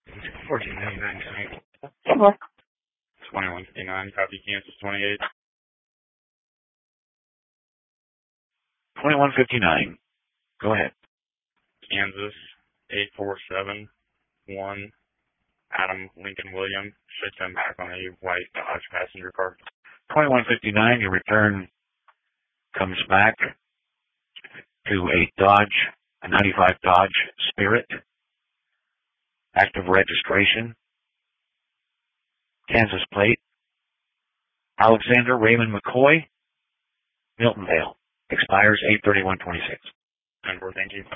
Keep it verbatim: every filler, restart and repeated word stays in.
fourteen ninety-nine tonight. Hello. twenty-one fifty-nine, copy Kansas twenty-eight. twenty-one fifty-nine. Go ahead. Kansas eight four seven one. Adam Lincoln William should come back on a white Dodge passenger car. twenty-one fifty-nine, your return comes back to a Dodge, a ninety-five Dodge Spirit, active registration, Kansas plate, Alexander Raymond McCoy, Milton Vale, expires eight thirty-one twenty-six. And we're thank you.